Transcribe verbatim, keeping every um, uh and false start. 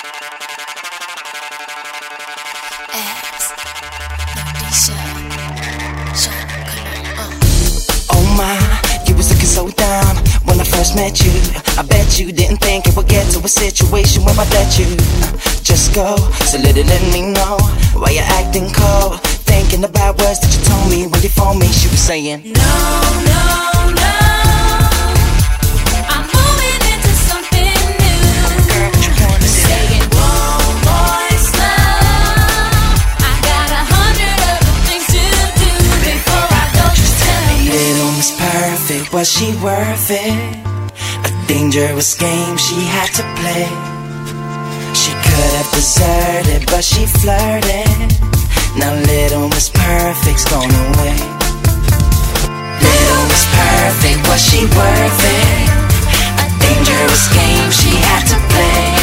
Oh my, you was looking so dumb when I first met you. I bet you didn't think it would get to a situation where I'd let you just go. So little let me know why you're acting cold, thinking the bad words that you told me when you phoned me. She was saying no, no, no, I'm moving into something new. Girl, what you wanna do? Saying whoa, boy, slow, I got a hundred other things to do before I go. Just tell me, little Miss Perfect, was she worth it? A dangerous game she had to play. She could have deserted, but she flirted. Now little Miss Perfect's gone away. Little Miss Perfect, was she worth it? A dangerous game she had to play.